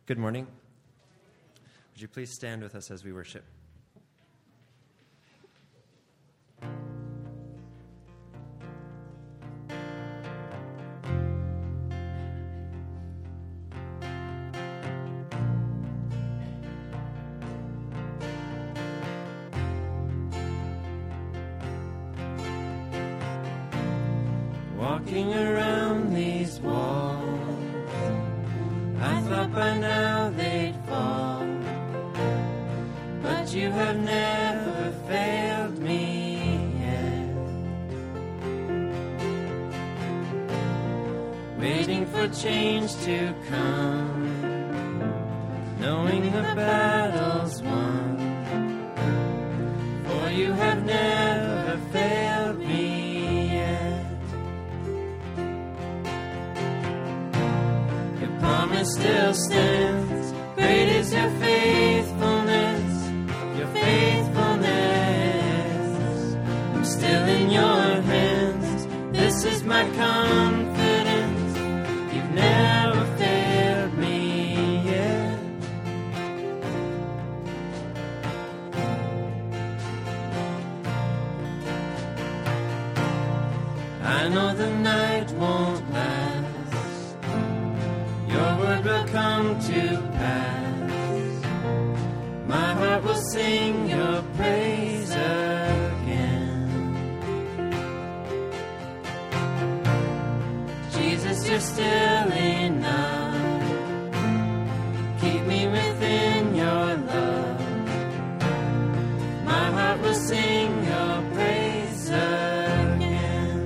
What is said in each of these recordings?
Good morning. Would you please stand with us as we worship? Walking around these walls, I thought by now they'd fall, but you have never failed me yet. Waiting for change to come, knowing the battle's won, for you have never failed me. Promise still stands. Great is your faithfulness, your faithfulness. I'm still in your hands. This is my confidence. You've never failed me yet. I know the night won't last. Your word will come to pass. My heart will sing your praise again. Jesus, you're still enough. Keep me within your love. My heart will sing your praise again.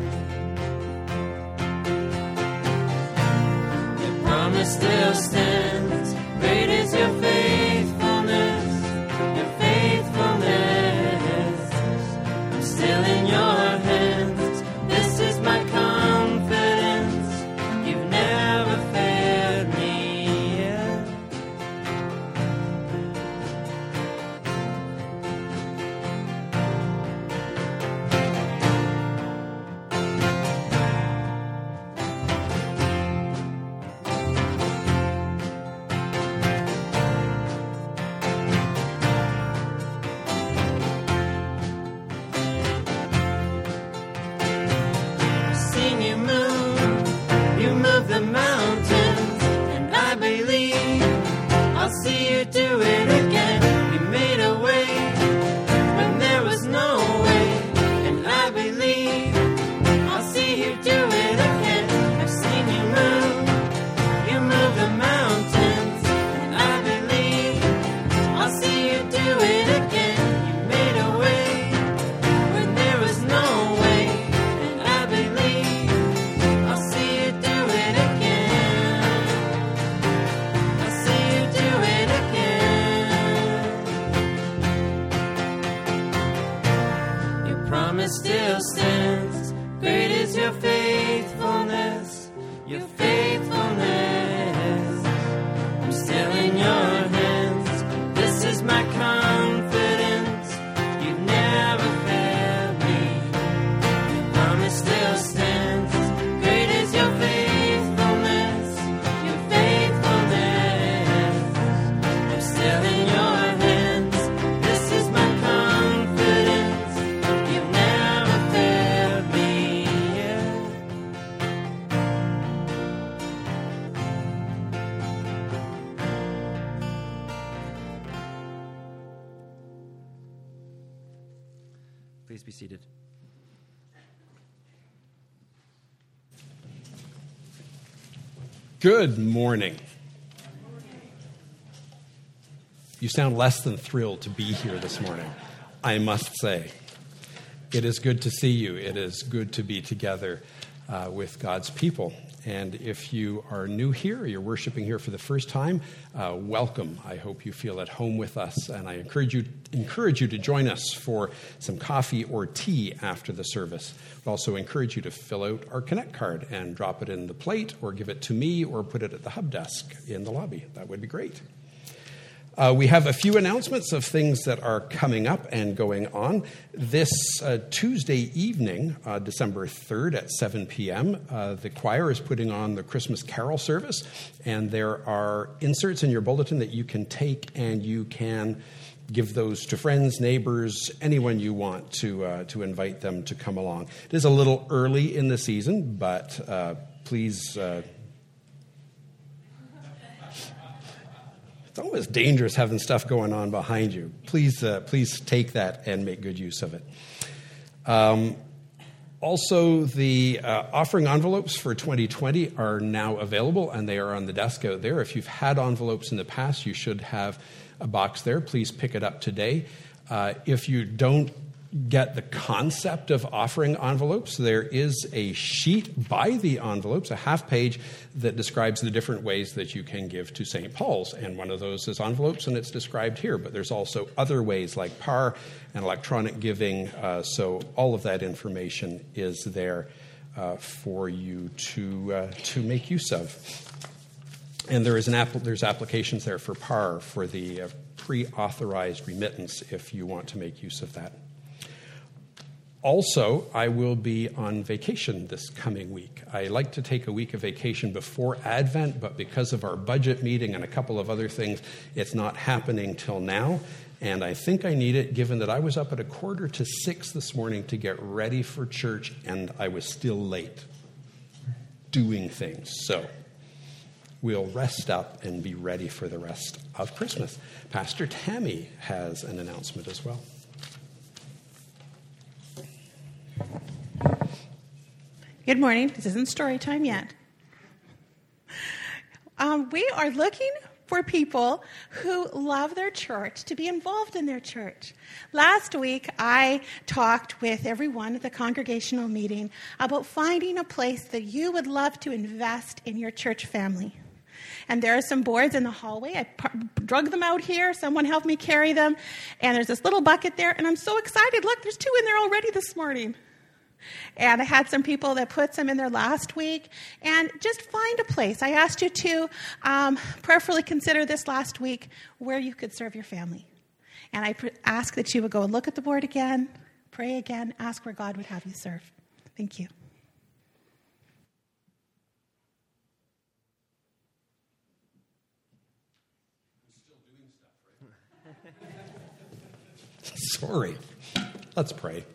Your promise still stands. Great is your faithfulness, your faithfulness. I'm still in your hands. This is my confidence. You've never failed me yet. Seen you move the mountains, and I believe I'll see you do it again. You made a way when there was no way, and I believe I'll see you do it again. I've seen you move the mountains, and I believe I'll see you do it again. You made a way when there was no way, and I believe I'll see you do it again. I'll see you do it again. Your promise still stands. Great is your faithfulness, your faithfulness. I'm still in your hands. This is my confidence. You've never failed me. Your promise still stands. Great is your faithfulness, your faithfulness. I'm still in your hands. This is my confidence. You've never failed me yet. Please be seated. Good morning. You sound less than thrilled to be here this morning, I must say. It is good to see you. It is good to be together with God's people. And if you are new here, or you're worshiping here for the first time, welcome. I hope you feel at home with us, and I encourage you to join us for some coffee or tea after the service. I also encourage you to fill out our Connect card and drop it in the plate, or give it to me, or put it at the hub desk in the lobby. That would be great. We have a few announcements of things that are coming up and going on. This Tuesday evening, December 3rd at 7 p.m., the choir is putting on the Christmas Carol service, and there are inserts in your bulletin that you can take, and you can give those to friends, neighbors, anyone you want to invite them to come along. It is a little early in the season, but please... It's always dangerous having stuff going on behind you. Please take that and make good use of it. Also, the offering envelopes for 2020 are now available, and they are on the desk out there. If you've had envelopes in the past, you should have a box there. Please pick it up today. If you don't get the concept of offering envelopes, there is a sheet by the envelopes, a half page, that describes the different ways that you can give to St. Paul's. And one of those is envelopes, and it's described here. But there's also other ways like PAR and electronic giving. So all of that information is there for you to make use of. And there's applications there for PAR, for the pre-authorized remittance, if you want to make use of that. Also, I will be on vacation this coming week. I like to take a week of vacation before Advent, but because of our budget meeting and a couple of other things, it's not happening till now. And I think I need it, given that I was up at 5:45 this morning to get ready for church, and I was still late doing things. So we'll rest up and be ready for the rest of Christmas. Pastor Tammy has an announcement as well. Good morning. This isn't story time yet. We are looking for people who love their church to be involved in their church. Last week, I talked with everyone at the congregational meeting about finding a place that you would love to invest in your church family. And there are some boards in the hallway. I drug them out here. Someone helped me carry them. And there's this little bucket there. And I'm so excited. Look, there's 2 in there already this morning. And I had some people that put some in there last week. And just find a place. I asked you to prayerfully consider this last week where you could serve your family. And I ask that you would go and look at the board again, pray again, ask where God would have you serve. Thank you. Sorry. Let's pray.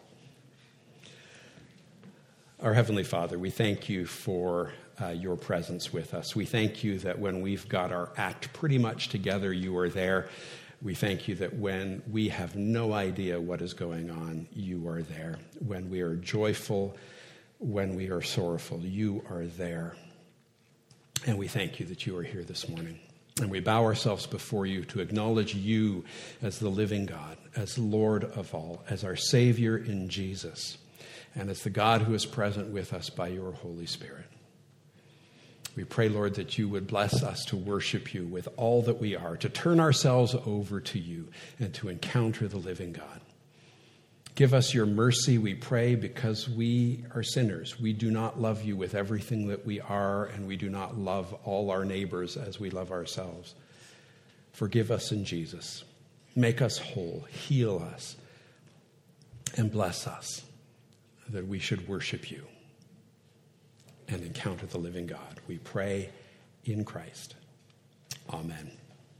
Our Heavenly Father, we thank you for your presence with us. We thank you that when we've got our act pretty much together, you are there. We thank you that when we have no idea what is going on, you are there. When we are joyful, when we are sorrowful, you are there. And we thank you that you are here this morning. And we bow ourselves before you to acknowledge you as the living God, as Lord of all, as our Savior in Jesus, and as the God who is present with us by your Holy Spirit. We pray, Lord, that you would bless us to worship you with all that we are, to turn ourselves over to you and to encounter the living God. Give us your mercy, we pray, because we are sinners. We do not love you with everything that we are, and we do not love all our neighbors as we love ourselves. Forgive us in Jesus. Make us whole, heal us, and bless us, that we should worship you and encounter the living God. We pray in Christ. Amen.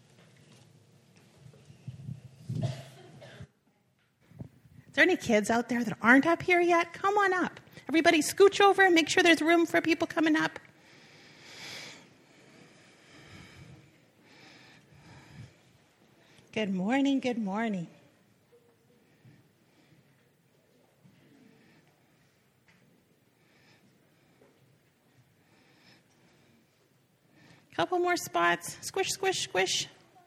Is there any kids out there that aren't up here yet? Come on up. Everybody scooch over and make sure there's room for people coming up. Good morning, good morning. Couple more spots. Squish, squish, squish.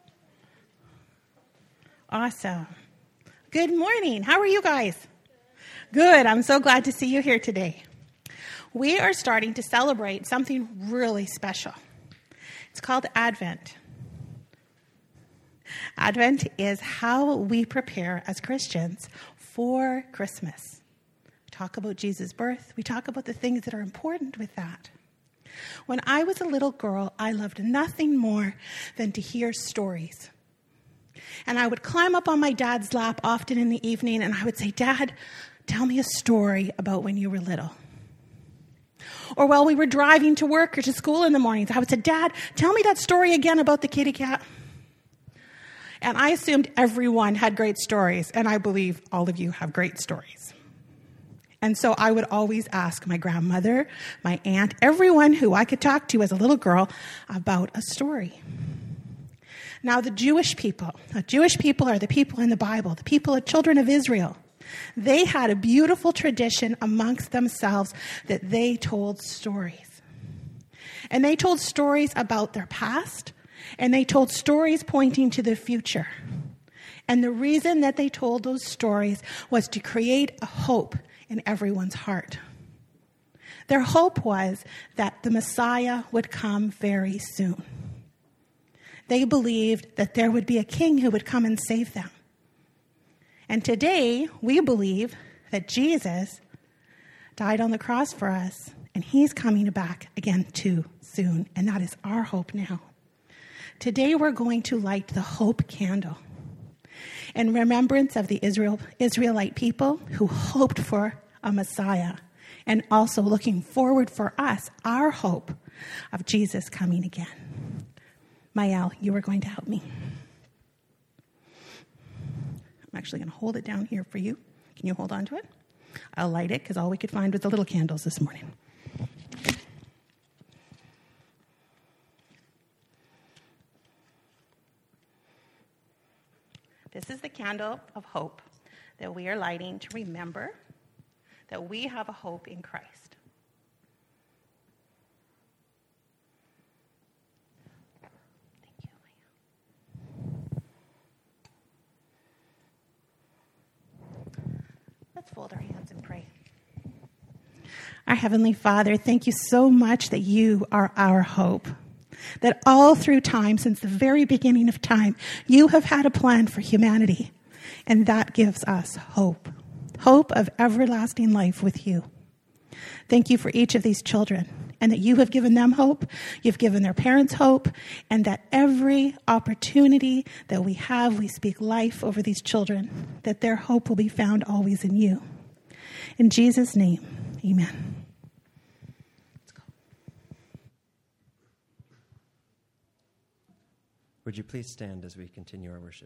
Awesome. Good morning. How are you guys? Good. I'm so glad to see you here today. We are starting to celebrate something really special. It's called Advent. Advent is how we prepare as Christians for Christmas. We talk about Jesus' birth. We talk about the things that are important with that. When I was a little girl, I loved nothing more than to hear stories. And I would climb up on my dad's lap often in the evening, and I would say, "Dad, tell me a story about when you were little." Or while we were driving to work or to school in the mornings, I would say, "Dad, tell me that story again about the kitty cat." And I assumed everyone had great stories, and I believe all of you have great stories. And so I would always ask my grandmother, my aunt, everyone who I could talk to as a little girl about a story. Now, the Jewish people are the people in the Bible, the people, the children of Israel. They had a beautiful tradition amongst themselves that they told stories. And they told stories about their past, and they told stories pointing to the future. And the reason that they told those stories was to create a hope in everyone's heart. Their hope was that the Messiah would come very soon. They believed that there would be a king who would come and save them. And today, we believe that Jesus died on the cross for us, and he's coming back again too soon, and that is our hope now. Today, we're going to light the hope candle in remembrance of the Israelite people who hoped for a Messiah, and also looking forward for us, our hope of Jesus coming again. Mael, you are going to help me. I'm actually going to hold it down here for you. Can you hold on to it? I'll light it because all we could find was the little candles this morning. This is the candle of hope that we are lighting to remember that we have a hope in Christ. Let's fold our hands and pray. Our Heavenly Father, thank you so much that you are our hope. That all through time, since the very beginning of time, you have had a plan for humanity. And that gives us hope. Hope of everlasting life with you. Thank you for each of these children. And that you have given them hope, you've given their parents hope, and that every opportunity that we have, we speak life over these children, that their hope will be found always in you. In Jesus' name, amen. Let's go. Would you please stand as we continue our worship?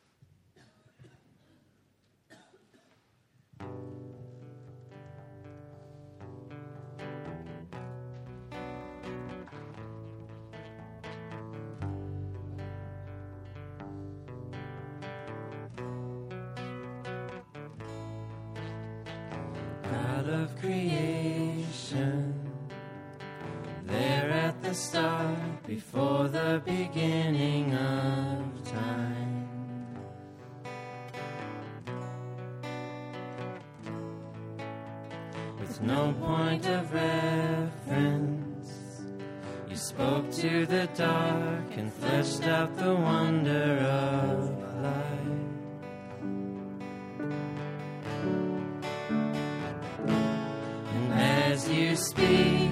Of creation, there at the start, before the beginning of time. With no point of reference, you spoke to the dark and fleshed out the wonder of life. You speak,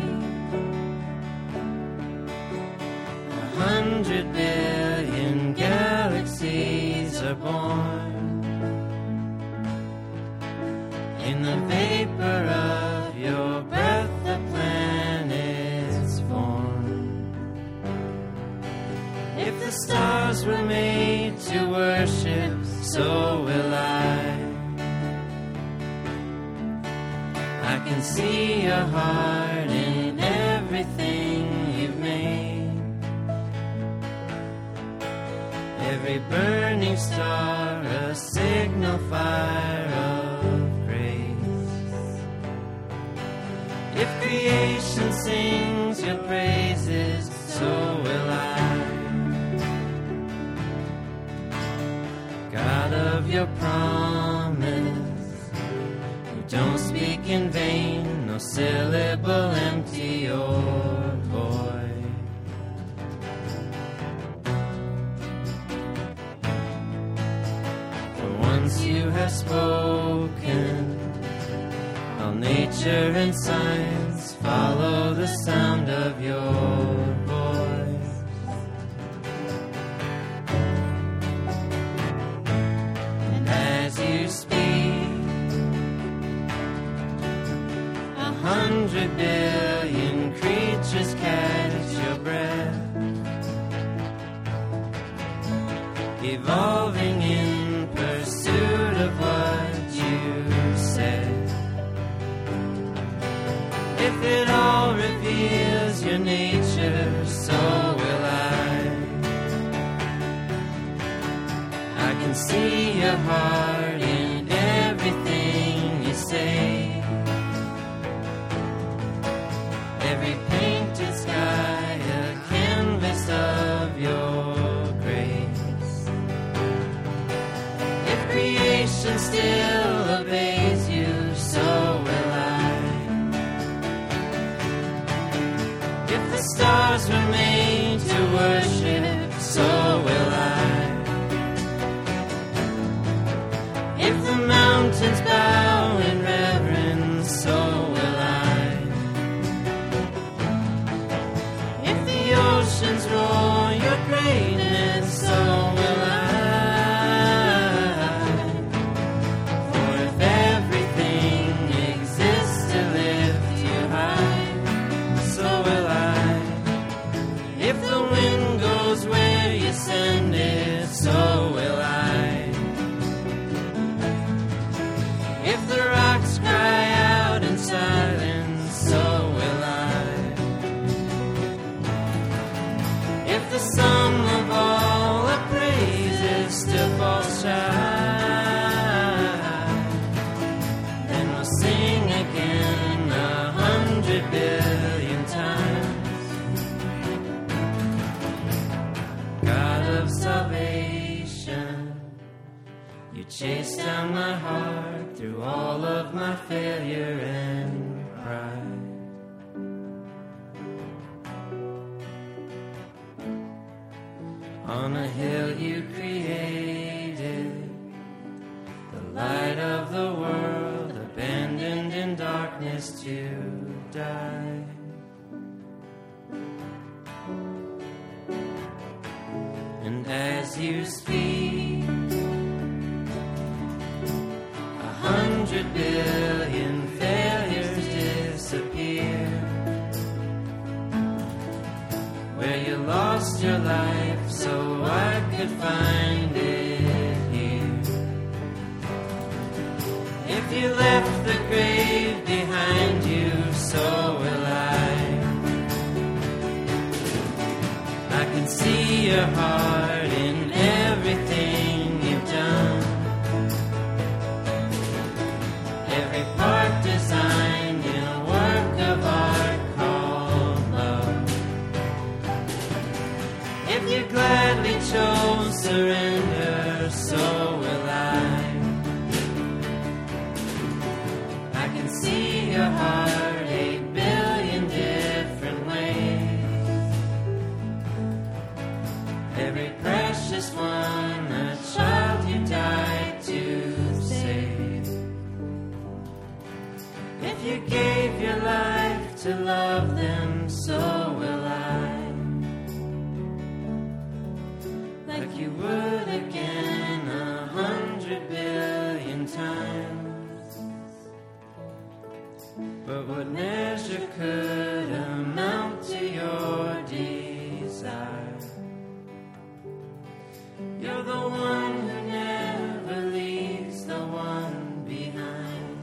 100 billion galaxies are born in the vapor of your breath. The planets form. If the stars were made to worship, so will I. I can see your heart in everything you've made. Every burning star, a signal fire of grace. If creation sings your praises, so will I. God of your promise, don't speak in vain, no syllable empty or void. For once you have spoken, all nature and science follow the sound of your voice. 100 billion creatures catch your breath, evolving in pursuit of what you said. If it all reveals your nature, so will I can see your heart in everything you say. Every painted sky, a canvas of your grace. If creation still obeys you, so will I. If the stars were made to worship, so will I. If the mountains bow in reverence, so will I. If the oceans roar your greatness, so will I. For if everything exists to lift you high, so will I. If the wind goes where you send it, so will I. If the rocks cry out in silence, so will I. If the sum of all our praises still falls shy, then we'll sing again 100 billion times. God of salvation, you chase down my heart through all of my failure and pride. On a hill you created, the light of the world, abandoned in darkness to die. And as you speak, 100 billion failures disappear. Where you lost your life so I could find it here. If you left the grave behind you, so will I. I can see your heart in everything you've done. Every part designed in a work of art called love. If you gladly chose surrender, so will I. I can see your heart 8 billion different ways. Every precious one, a child you died to save. If you gave your life to love them, so will I. Like you would again 100 billion times. But what measure could amount to your desire? You're the one who never leaves the one behind.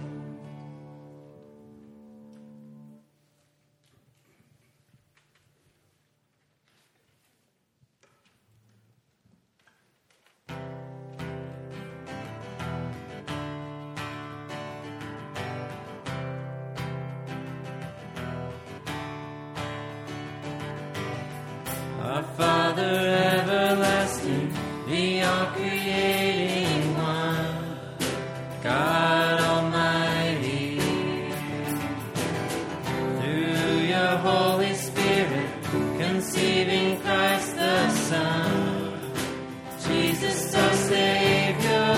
Our Father everlasting, the all-creating one, God Almighty, through your Holy Spirit, conceiving Christ the Son, Jesus our Savior.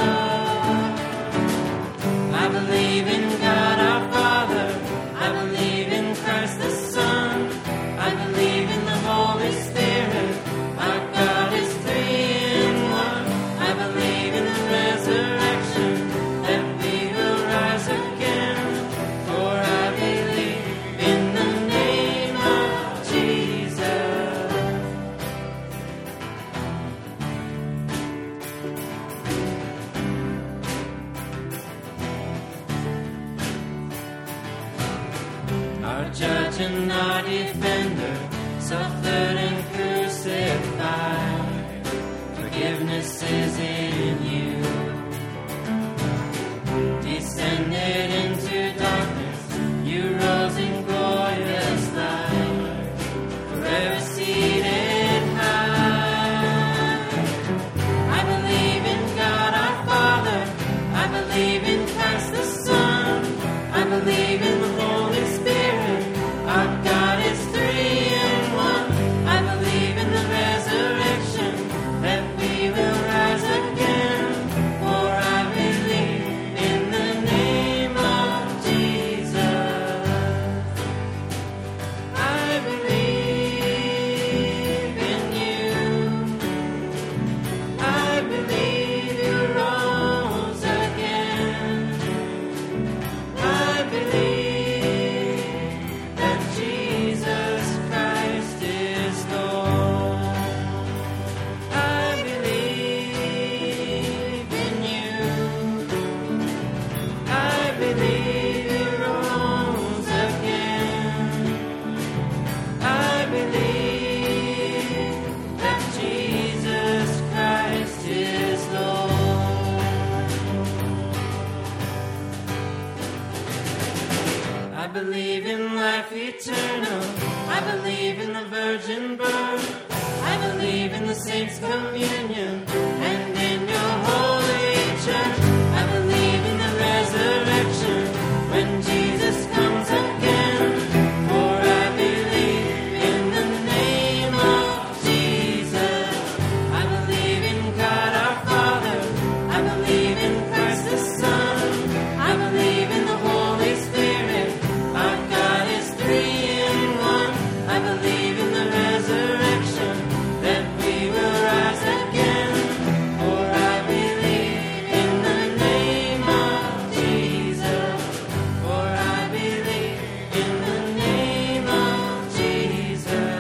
I believe in God our Father, I believe in Christ the Son, I believe in the Holy Spirit. Our God is 3 in 1. I believe in the resurrection, that we will rise again. For I believe in and our defender, suffered and crucified. Forgiveness is in you. Descended into darkness, you rose in glorious light, forever seated high. I believe in God our Father, I believe in Christ the Son, I believe in the Holy Spirit, our God is 3 in 1. I believe in the resurrection, that we will rise again, for I believe in the name of Jesus. I believe in you. I believe you rose again. I believe that Jesus Christ is Lord. I believe in you. I believe you rose again. I believe that Jesus Christ is Lord. I believe in life eternal. I believe in the virgin birth. I believe in the saints' communion and in your holy church. I believe in the resurrection when Jesus comes again. For I believe in the name of Jesus. I believe in God our Father. I believe in Christ the Son. I believe in the Holy Spirit. Our God is 3 in 1. I believe in the resurrection, that we will rise again. For I believe in the name of Jesus. For I believe in the name of Jesus.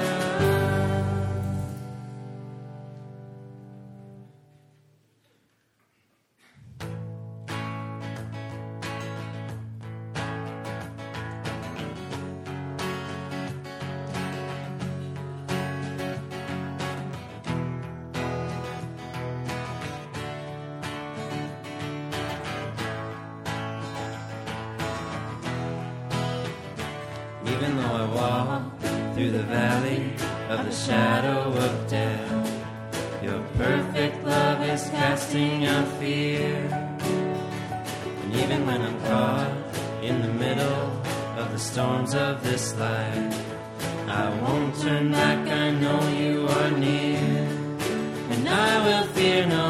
Even though I walk through the valley of the shadow of death, your perfect love is casting out fear. And even when I'm caught in the middle of the storms of this life, I won't turn back, I know you are near. And I will fear no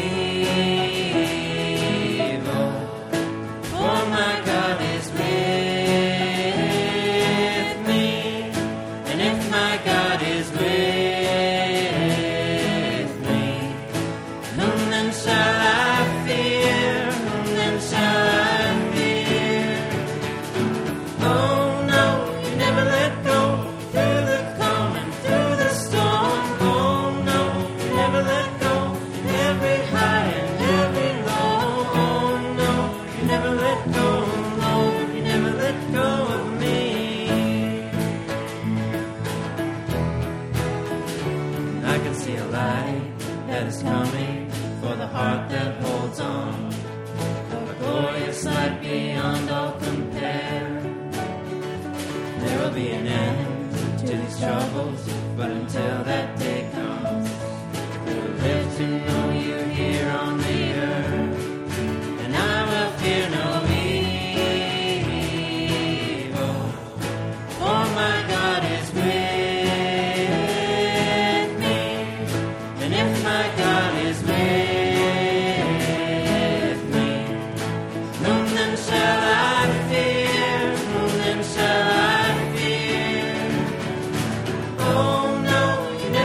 evil, for my God is with me. And if my God is with me, whom then shall I fear? Whom then shall I fear? Oh no, you never let go, through the calm and through the storm. Oh no, you never let go, every high and every low. Oh no, you never let go, no, you never let go of me. I can see a light that is coming for the heart that holds on, a glorious light beyond all compare. There will be an end to these troubles, but until that day comes, we'll live to know you here on the earth. And I will fear no evil, for my God is with me. And if my God is with me, whom then shall I fear? Whom then shall I fear? Oh no, you never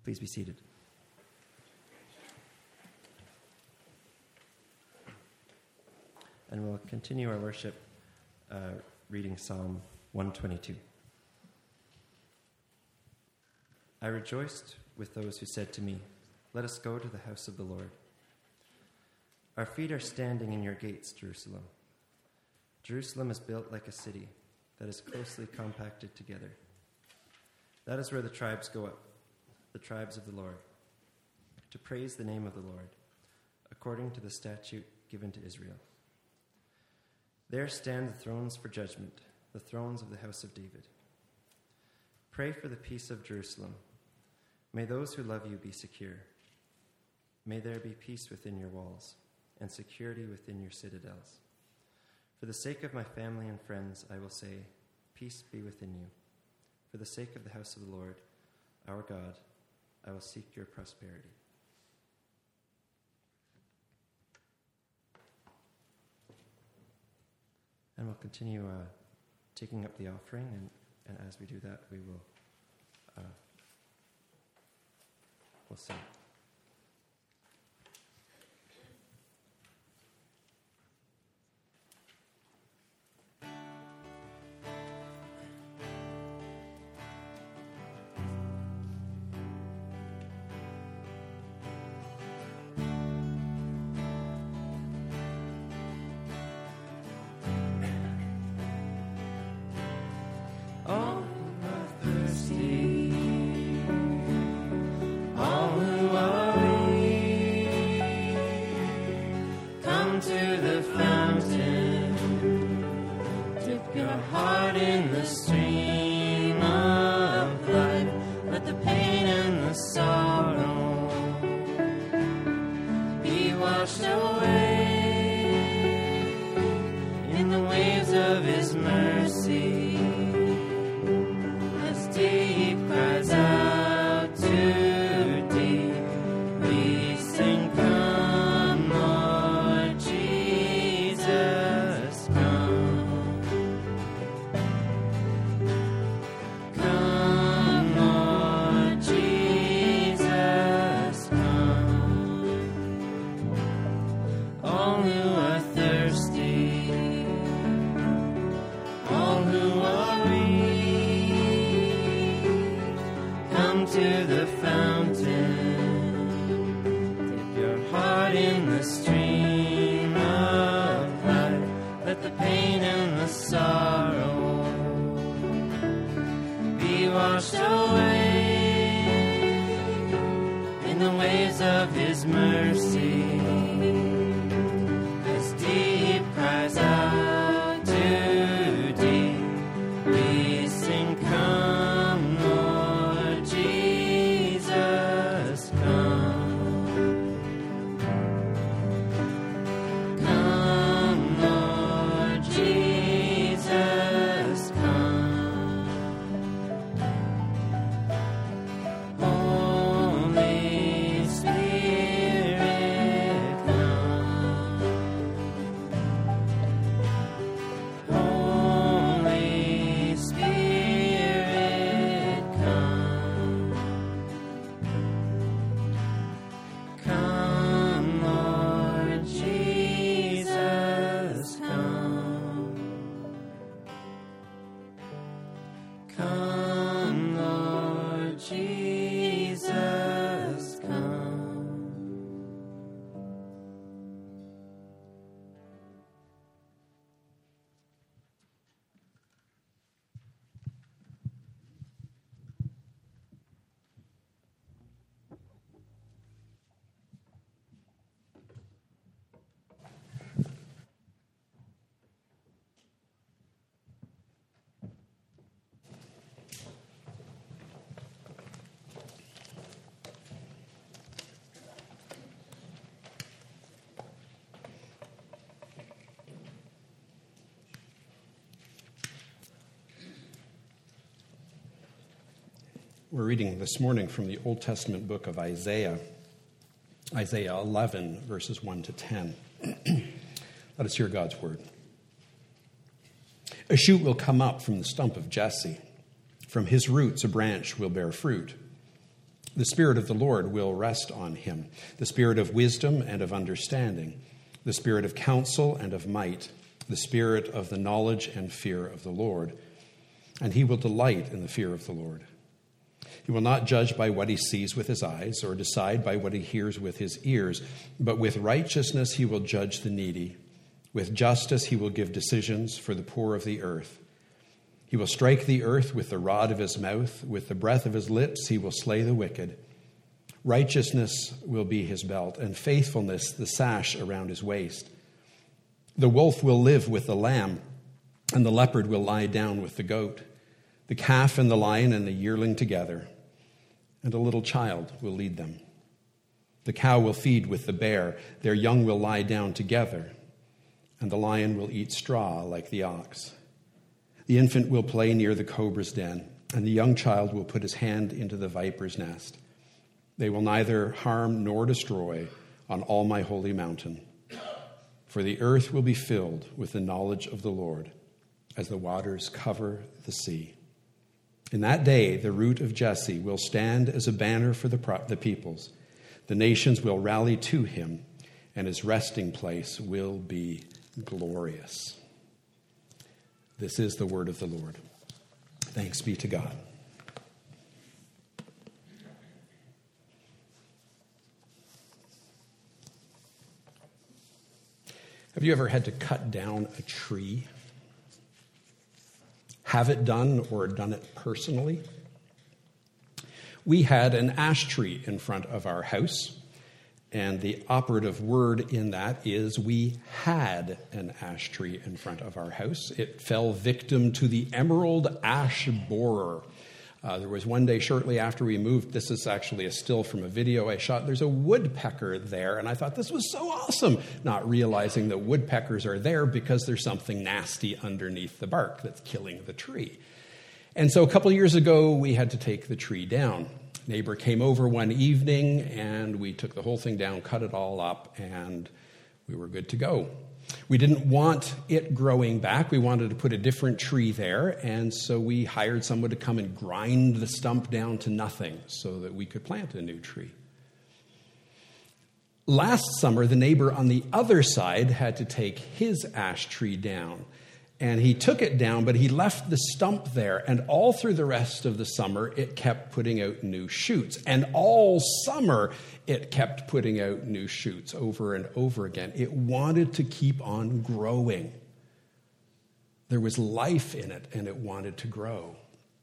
Please be seated. And we'll continue our worship reading Psalm 122. I rejoiced with those who said to me, "Let us go to the house of the Lord." Our feet are standing in your gates, Jerusalem. Jerusalem is built like a city that is closely compacted together. That is where the tribes go up, the tribes of the Lord, to praise the name of the Lord, according to the statute given to Israel. There stand the thrones for judgment, the thrones of the house of David. Pray for the peace of Jerusalem. May those who love you be secure. May there be peace within your walls and security within your citadels. For the sake of my family and friends, I will say, peace be within you. For the sake of the house of the Lord, our God, I will seek your prosperity. And we'll continue taking up the offering, and as we do that, we'll sing. We're reading this morning from the Old Testament book of Isaiah, Isaiah 11, verses 1 to 10. Let us hear God's word. A shoot will come up from the stump of Jesse. From his roots a branch will bear fruit. The Spirit of the Lord will rest on him, the Spirit of wisdom and of understanding, the Spirit of counsel and of might, the Spirit of the knowledge and fear of the Lord. And he will delight in the fear of the Lord. He will not judge by what he sees with his eyes or decide by what he hears with his ears, but with righteousness he will judge the needy. With justice he will give decisions for the poor of the earth. He will strike the earth with the rod of his mouth. With the breath of his lips he will slay the wicked. Righteousness will be his belt, and faithfulness the sash around his waist. The wolf will live with the lamb, and the leopard will lie down with the goat. The calf and the lion and the yearling together, and a little child will lead them. The cow will feed with the bear, their young will lie down together, and the lion will eat straw like the ox. The infant will play near the cobra's den, and the young child will put his hand into the viper's nest. They will neither harm nor destroy on all my holy mountain, for the earth will be filled with the knowledge of the Lord as the waters cover the sea. In that day, the root of Jesse will stand as a banner for the peoples. The nations will rally to him, and his resting place will be glorious. This is the word of the Lord. Thanks be to God. Have you ever had to cut down a tree? Have it done or done it personally? We had an ash tree in front of our house, and the operative word in that is we had an ash tree in front of our house. It fell victim to the emerald ash borer. There was one day shortly after we moved, this is actually a still from a video I shot, there's a woodpecker there, and I thought this was so awesome, not realizing that woodpeckers are there because there's something nasty underneath the bark that's killing the tree. And so a couple of years ago, we had to take the tree down. Neighbor came over one evening, and we took the whole thing down, cut it all up, and we were good to go. We didn't want it growing back. We wanted to put a different tree there, and so we hired someone to come and grind the stump down to nothing so that we could plant a new tree. Last summer, the neighbor on the other side had to take his ash tree down, and he took it down, but he left the stump there, and all through the rest of the summer, it kept putting out new shoots. And all summer, it kept putting out new shoots over and over again. It wanted to keep on growing. There was life in it, and it wanted to grow.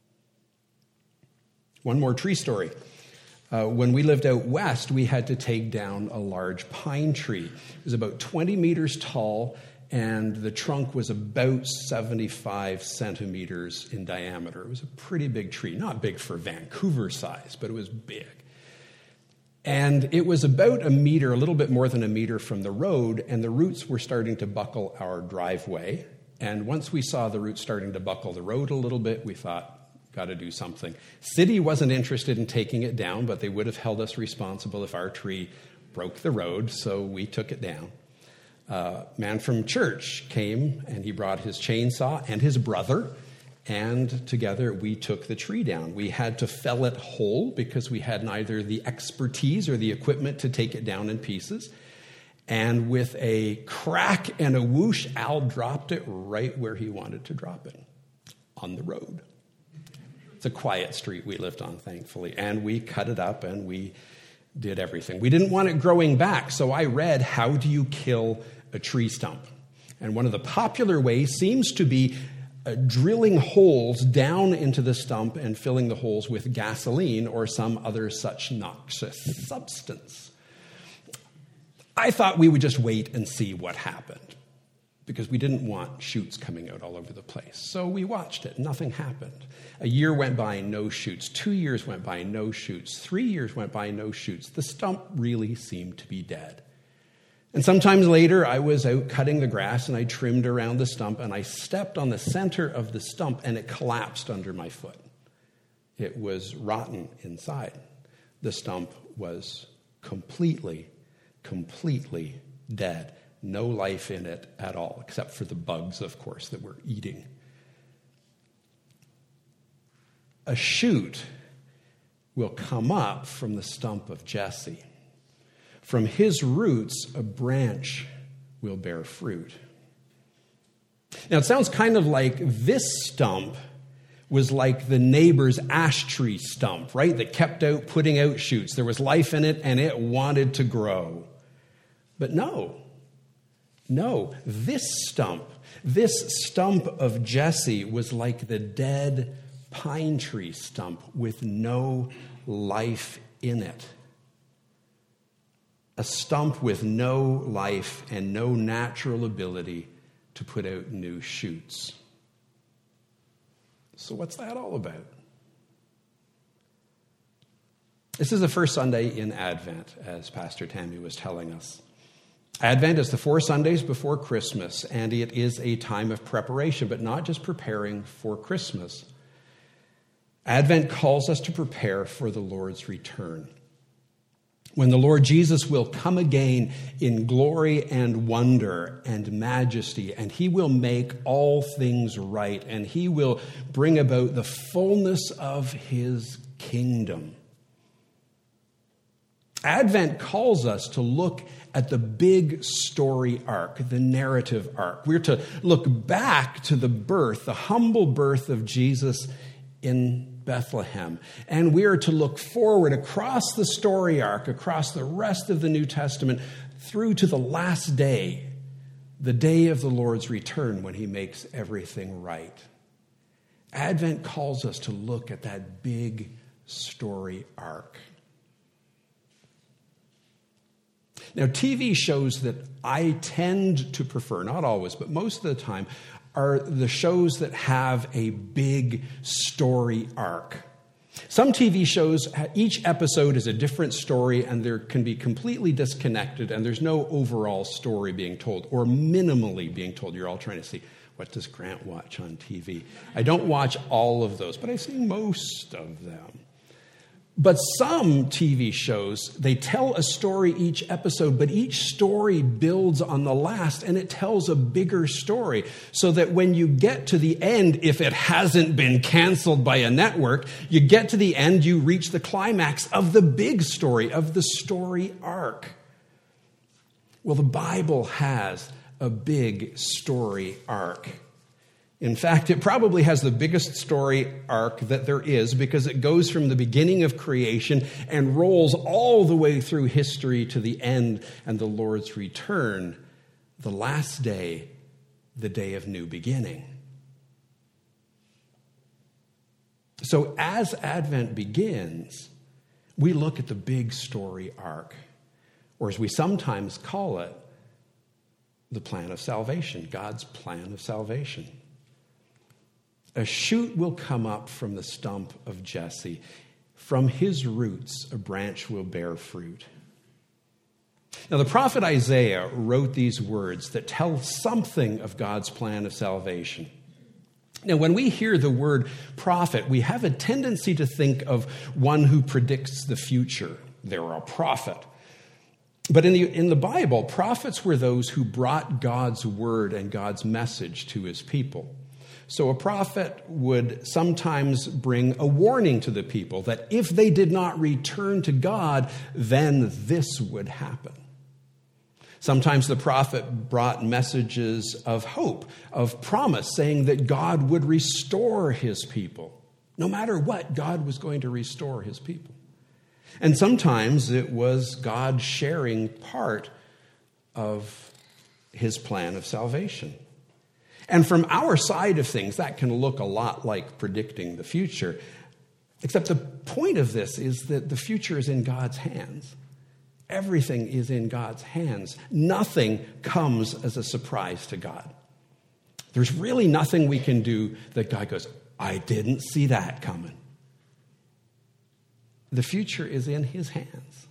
One more tree story. When we lived out west, we had to take down a large pine tree. It was about 20 meters tall, and the trunk was about 75 centimeters in diameter. It was a pretty big tree. Not big for Vancouver size, but it was big. And it was about a meter, a little bit more than a meter from the road, and the roots were starting to buckle our driveway. And once we saw the roots starting to buckle the road a little bit, we thought, got to do something. City wasn't interested in taking it down, but they would have held us responsible if our tree broke the road, so we took it down. A man from church came, and he brought his chainsaw and his brother, and together we took the tree down. We had to fell it whole because we had neither the expertise or the equipment to take it down in pieces. And with a crack and a whoosh, Al dropped it right where he wanted to drop it, on the road. It's a quiet street we lived on, thankfully, and we cut it up and we did everything. We didn't want it growing back, so I read, how do you kill a tree stump? And one of the popular ways seems to be drilling holes down into the stump and filling the holes with gasoline or some other such noxious substance. I thought we would just wait and see what happened because we didn't want shoots coming out all over the place. So we watched it. Nothing happened. A year went by, no shoots. 2 years went by, no shoots. 3 years went by, no shoots. The stump really seemed to be dead. And sometimes later, I was out cutting the grass, and I trimmed around the stump, and I stepped on the center of the stump, and it collapsed under my foot. It was rotten inside. The stump was completely dead. No life in it at all, except for the bugs, of course, that were eating. A shoot will come up from the stump of Jesse. From his roots, a branch will bear fruit. Now, it sounds kind of like this stump was like the neighbor's ash tree stump, right? That kept out putting out shoots. There was life in it, and it wanted to grow. But no, this stump of Jesse was like the dead pine tree stump with no life in it. A stump with no life and no natural ability to put out new shoots. So what's that all about? This is the first Sunday in Advent, as Pastor Tammy was telling us. Advent is the 4 Sundays before Christmas, and it is a time of preparation, but not just preparing for Christmas. Advent calls us to prepare for the Lord's return, when the Lord Jesus will come again in glory and wonder and majesty, and he will make all things right, and he will bring about the fullness of his kingdom. Advent calls us to look at the big story arc, the narrative arc. We're to look back to the humble birth of Jesus in Bethlehem. And we are to look forward across the story arc, across the rest of the New Testament, through to the last day, the day of the Lord's return when he makes everything right. Advent calls us to look at that big story arc. Now, TV shows that I tend to prefer, not always, but most of the time, are the shows that have a big story arc. Some TV shows, each episode is a different story, and there can be completely disconnected, and there's no overall story being told, or minimally being told. You're all trying to see, what does Grant watch on TV? I don't watch all of those, but I've seen most of them. But some TV shows, they tell a story each episode, but each story builds on the last, and it tells a bigger story, so that when you get to the end, if it hasn't been canceled by a network, you get to the end, you reach the climax of the big story, of the story arc. Well, the Bible has a big story arc. In fact, it probably has the biggest story arc that there is, because it goes from the beginning of creation and rolls all the way through history to the end and the Lord's return, the last day, the day of new beginning. So as Advent begins, we look at the big story arc, or as we sometimes call it, the plan of salvation, God's plan of salvation. A shoot will come up from the stump of Jesse. From his roots, a branch will bear fruit. Now, the prophet Isaiah wrote these words that tell something of God's plan of salvation. Now, when we hear the word prophet, we have a tendency to think of one who predicts the future. They're a prophet. But in the Bible, prophets were those who brought God's word and God's message to his people. So a prophet would sometimes bring a warning to the people that if they did not return to God, then this would happen. Sometimes the prophet brought messages of hope, of promise, saying that God would restore his people. No matter what, God was going to restore his people. And sometimes it was God sharing part of his plan of salvation. And from our side of things, that can look a lot like predicting the future. Except the point of this is that the future is in God's hands. Everything is in God's hands. Nothing comes as a surprise to God. There's really nothing we can do that God goes, I didn't see that coming. The future is in his hands.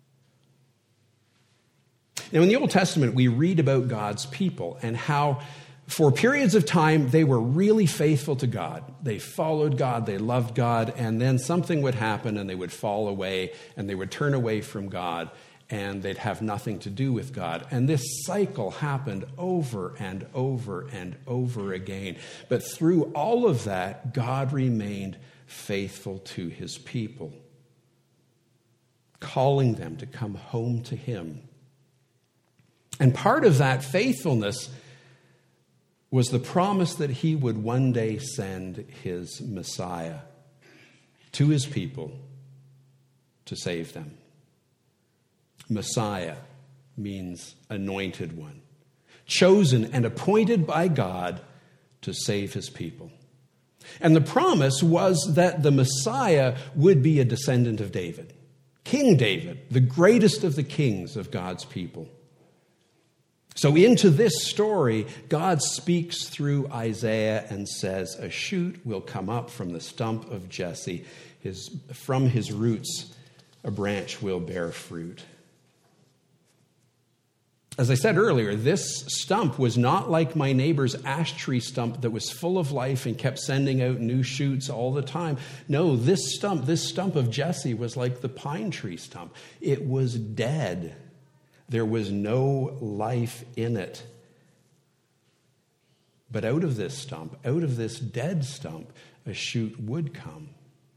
Now, in the Old Testament, we read about God's people and how for periods of time, they were really faithful to God. They followed God, they loved God, and then something would happen and they would fall away and they would turn away from God and they'd have nothing to do with God. And this cycle happened over and over and over again. But through all of that, God remained faithful to his people. calling them to come home to him. And part of that faithfulness was the promise that he would one day send his Messiah to his people to save them. Messiah means anointed one, chosen and appointed by God to save his people. And the promise was that the Messiah would be a descendant of David, King David, the greatest of the kings of God's people. So into this story, God speaks through Isaiah and says, a shoot will come up from the stump of Jesse. From his roots, a branch will bear fruit. As I said earlier, this stump was not like my neighbor's ash tree stump that was full of life and kept sending out new shoots all the time. No, this stump of Jesse was like the pine tree stump. It was dead. There was no life in it. But out of this stump, out of this dead stump, a shoot would come.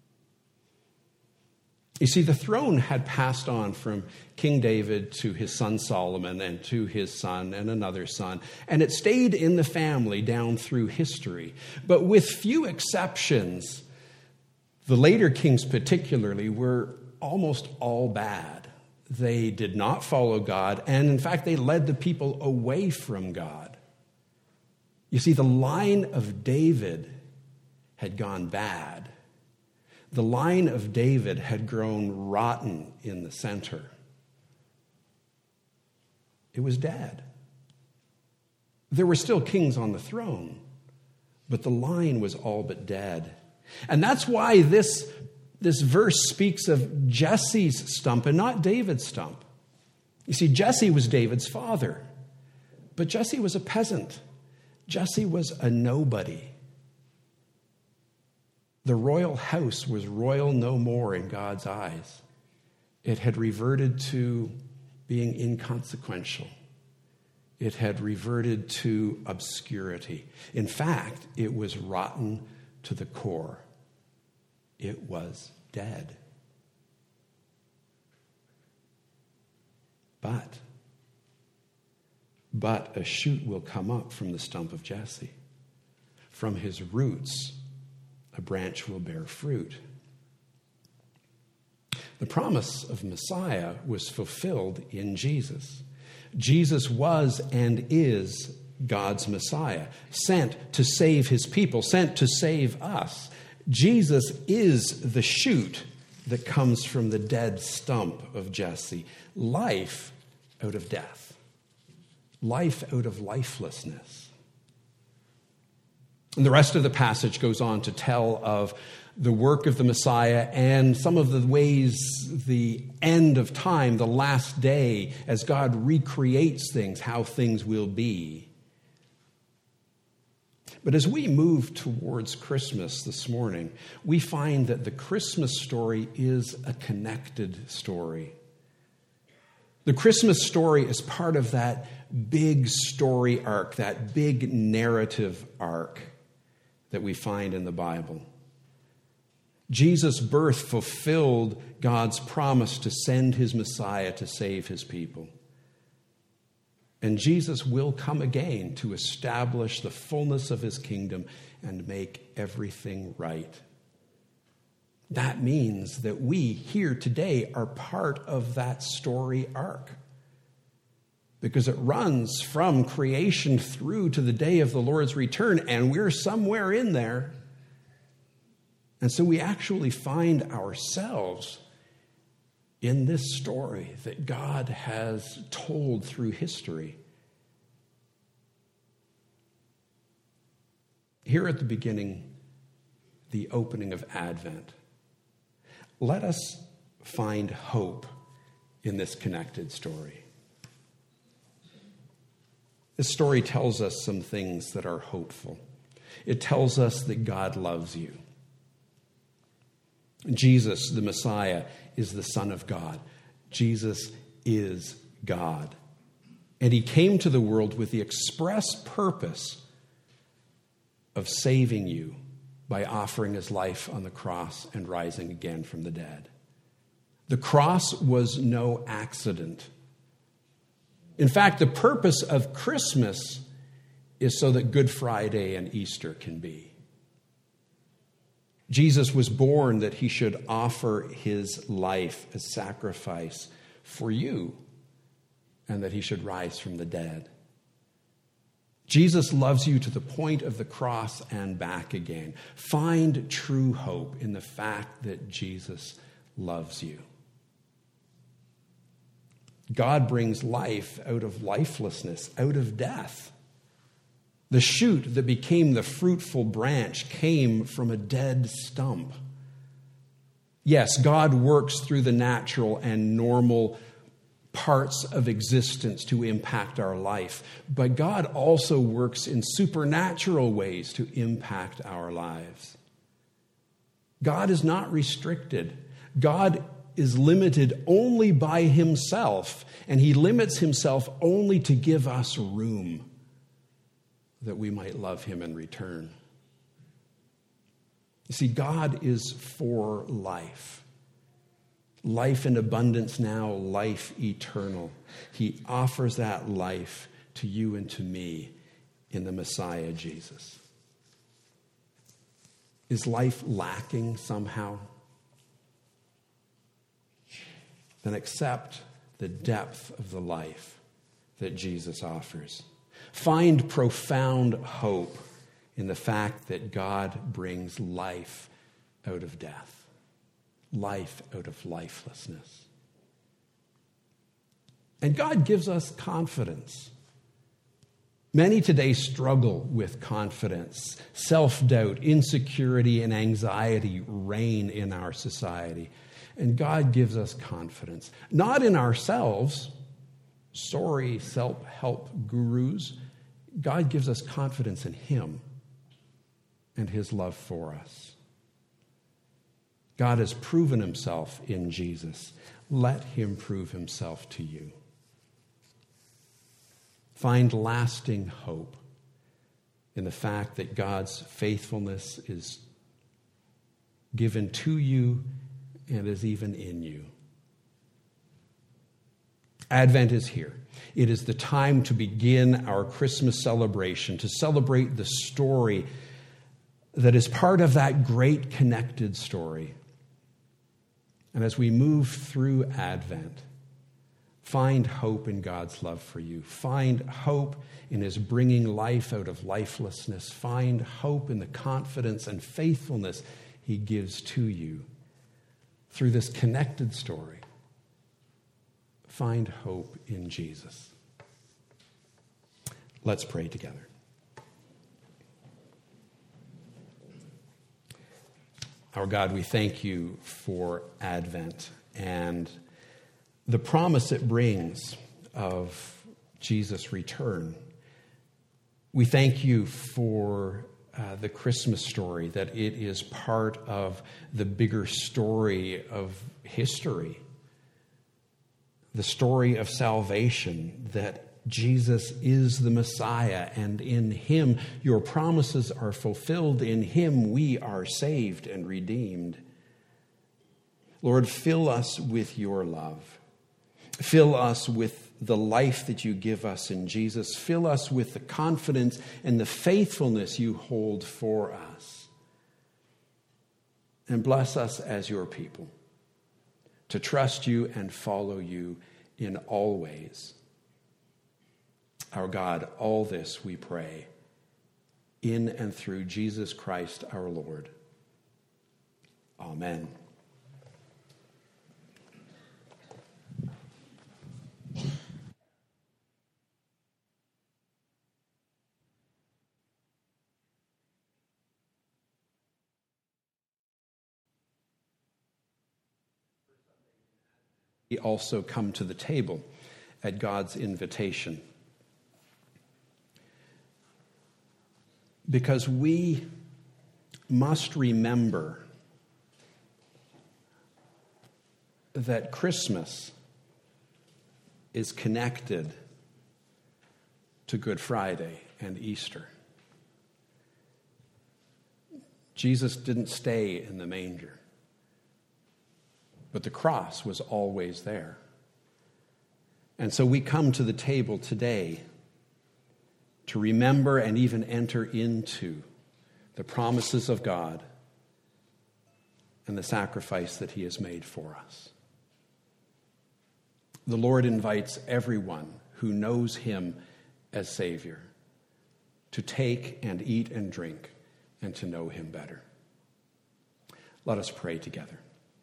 You see, the throne had passed on from King David to his son Solomon and to his son and another son, and it stayed in the family down through history. But with few exceptions, the later kings particularly were almost all bad. They did not follow God, and in fact, they led the people away from God. You see, the line of David had gone bad. The line of David had grown rotten in the center. It was dead. There were still kings on the throne, but the line was all but dead. And that's why this verse speaks of Jesse's stump and not David's stump. You see, Jesse was David's father, but Jesse was a peasant. Jesse was a nobody. The royal house was royal no more in God's eyes. It had reverted to being inconsequential. It had reverted to obscurity. In fact, it was rotten to the core. It was dead. But a shoot will come up from the stump of Jesse. From his roots, a branch will bear fruit. The promise of Messiah was fulfilled in Jesus. Jesus was and is God's Messiah, sent to save his people, sent to save us. Jesus is the shoot that comes from the dead stump of Jesse. Life out of death. Life out of lifelessness. And the rest of the passage goes on to tell of the work of the Messiah and some of the ways the end of time, the last day, as God recreates things, how things will be. But as we move towards Christmas this morning, we find that the Christmas story is a connected story. The Christmas story is part of that big story arc, that big narrative arc that we find in the Bible. Jesus' birth fulfilled God's promise to send his Messiah to save his people. And Jesus will come again to establish the fullness of his kingdom and make everything right. That means that we here today are part of that story arc, because it runs from creation through to the day of the Lord's return, and we're somewhere in there. And so we actually find ourselves in this story that God has told through history. Here at the beginning, the opening of Advent, let us find hope in this connected story. This story tells us some things that are hopeful. It tells us that God loves you. Jesus, the Messiah, is the Son of God. Jesus is God. And he came to the world with the express purpose of saving you by offering his life on the cross and rising again from the dead. The cross was no accident. In fact, the purpose of Christmas is so that Good Friday and Easter can be. Jesus was born that he should offer his life as sacrifice for you, and that he should rise from the dead. Jesus loves you to the point of the cross and back again. Find true hope in the fact that Jesus loves you. God brings life out of lifelessness, out of death. The shoot that became the fruitful branch came from a dead stump. Yes, God works through the natural and normal parts of existence to impact our life, but God also works in supernatural ways to impact our lives. God is not restricted. God is limited only by himself, and he limits himself only to give us room that we might love him in return. You see, God is for life. Life in abundance now, life eternal. He offers that life to you and to me in the Messiah, Jesus. Is life lacking somehow? Then accept the depth of the life that Jesus offers. Find profound hope in the fact that God brings life out of death. Life out of lifelessness. And God gives us confidence. Many today struggle with confidence. Self-doubt, insecurity, and anxiety reign in our society. And God gives us confidence. Not in ourselves. Sorry, self-help gurus. God gives us confidence in him and his love for us. God has proven himself in Jesus. Let him prove himself to you. Find lasting hope in the fact that God's faithfulness is given to you and is even in you. Advent is here. It is the time to begin our Christmas celebration, to celebrate the story that is part of that great connected story. And as we move through Advent, find hope in God's love for you. Find hope in his bringing life out of lifelessness. Find hope in the confidence and faithfulness he gives to you through this connected story. Find hope in Jesus. Let's pray together. Our God, we thank you for Advent and the promise it brings of Jesus' return. We thank you for the Christmas story, that it is part of the bigger story of history, the story of salvation, that Jesus is the Messiah, and in him your promises are fulfilled. In him we are saved and redeemed. Lord, fill us with your love. Fill us with the life that you give us in Jesus. Fill us with the confidence and the faithfulness you hold for us. And bless us as your people to trust you and follow you in all ways. Our God, all this we pray in and through Jesus Christ our Lord. Amen. We also come to the table at God's invitation, because we must remember that Christmas is connected to Good Friday and Easter. Jesus didn't stay in the manger. but the cross was always there. And so we come to the table today to remember and even enter into the promises of God and the sacrifice that he has made for us. The Lord invites everyone who knows him as Savior to take and eat and drink and to know him better. Let us pray together.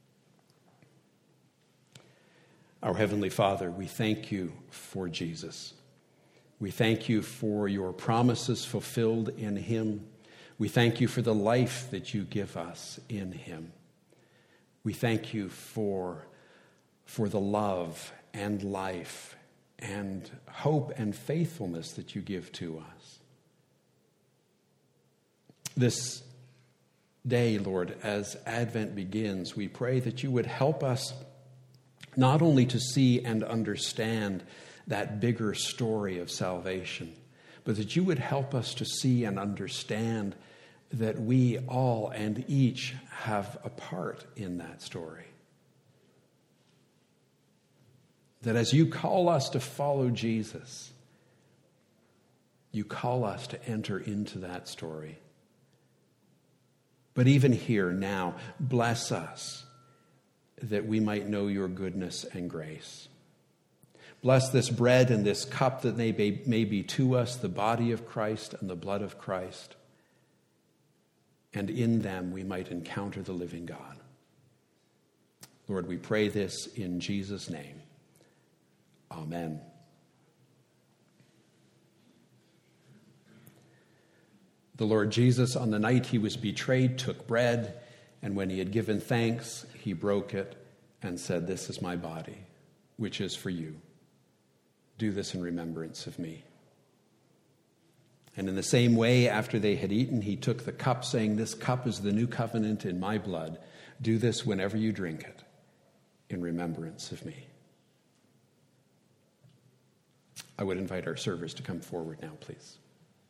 Our Heavenly Father, we thank you for Jesus. We thank you for your promises fulfilled in him. We thank you for the life that you give us in him. We thank you for the love and life and hope and faithfulness that you give to us. This day, Lord, as Advent begins, we pray that you would help us not only to see and understand that bigger story of salvation, but that you would help us to see and understand that we all and each have a part in that story. That as you call us to follow Jesus, you call us to enter into that story. But even here now, bless us that we might know your goodness and grace. Bless this bread and this cup that may be to us the body of Christ and the blood of Christ. And in them we might encounter the living God. Lord, we pray this in Jesus' name. Amen. The Lord Jesus, on the night he was betrayed, took bread, and when he had given thanks, he broke it and said, "This is my body, which is for you. Do this in remembrance of me." And in the same way, after they had eaten, he took the cup, saying, "This cup is the new covenant in my blood. Do this whenever you drink it, in remembrance of me." I would invite our servers to come forward now, please.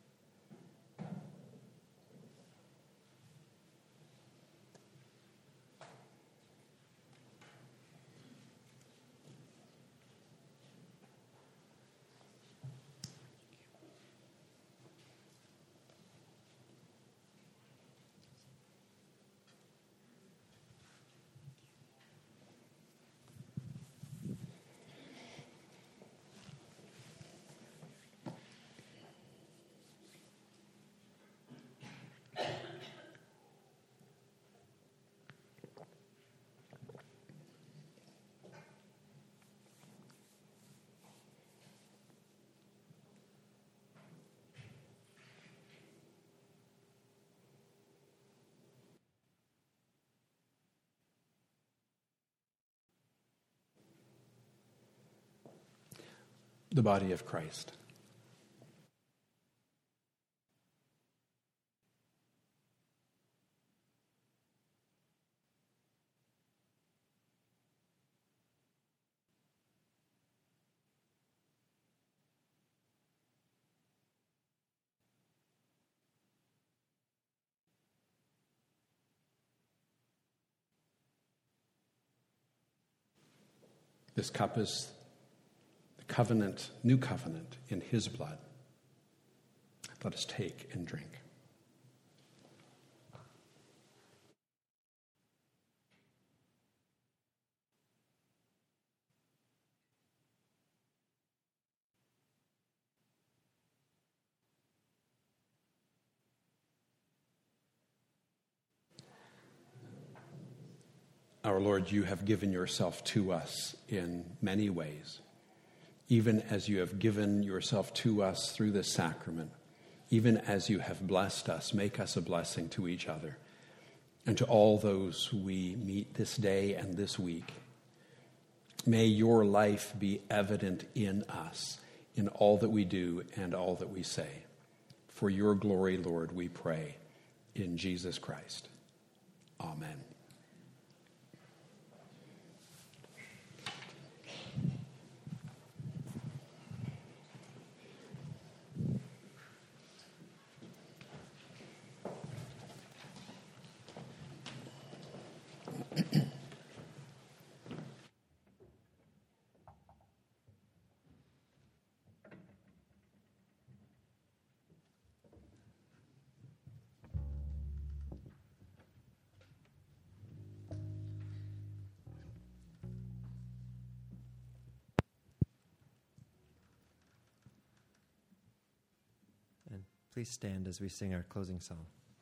The body of Christ. This cup is covenant, new covenant in his blood. Let us take and drink. Our Lord, you have given yourself to us in many ways. Even as you have given yourself to us through this sacrament, even as you have blessed us, make us a blessing to each other and to all those we meet this day and this week. May your life be evident in us, in all that we do and all that we say. For your glory, Lord, we pray in Jesus Christ. Amen. Please stand as we sing our closing song.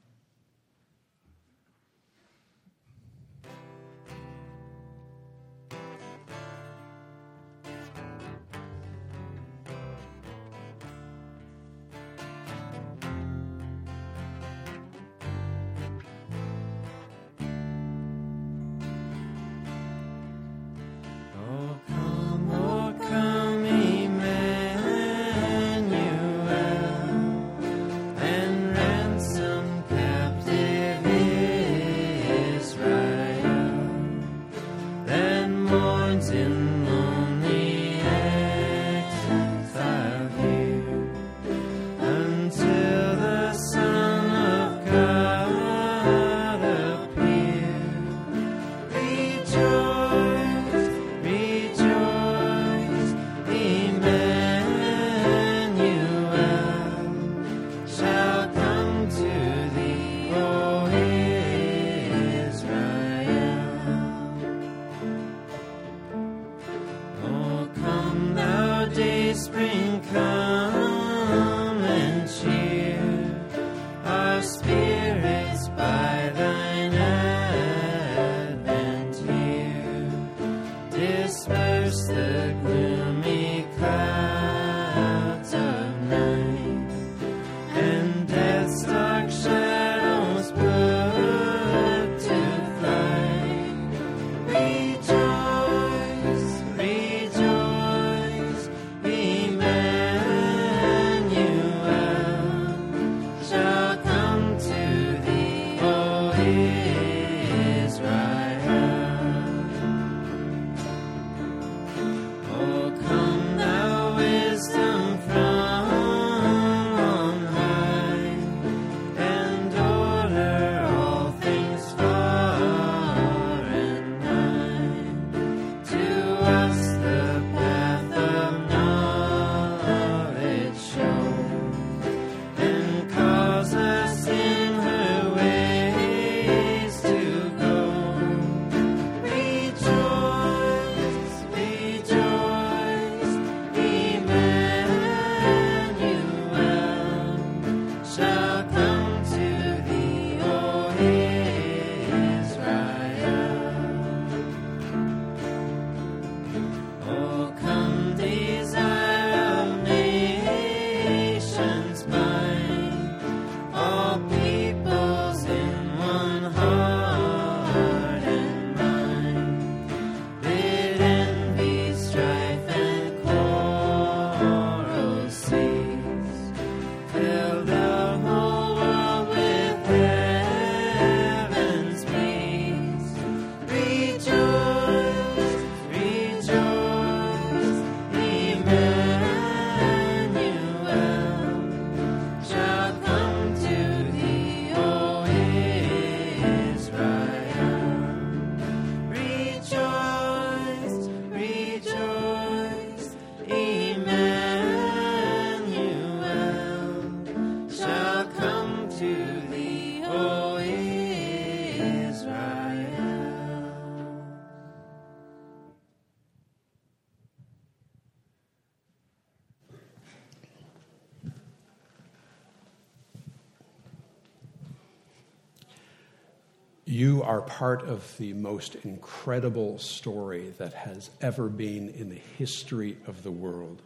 You are part of the most incredible story that has ever been in the history of the world.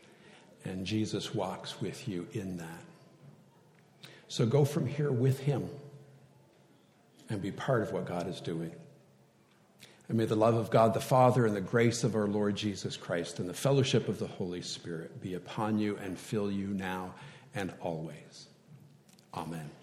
And Jesus walks with you in that. So go from here with him and be part of what God is doing. And may the love of God the Father and the grace of our Lord Jesus Christ and the fellowship of the Holy Spirit be upon you and fill you now and always. Amen.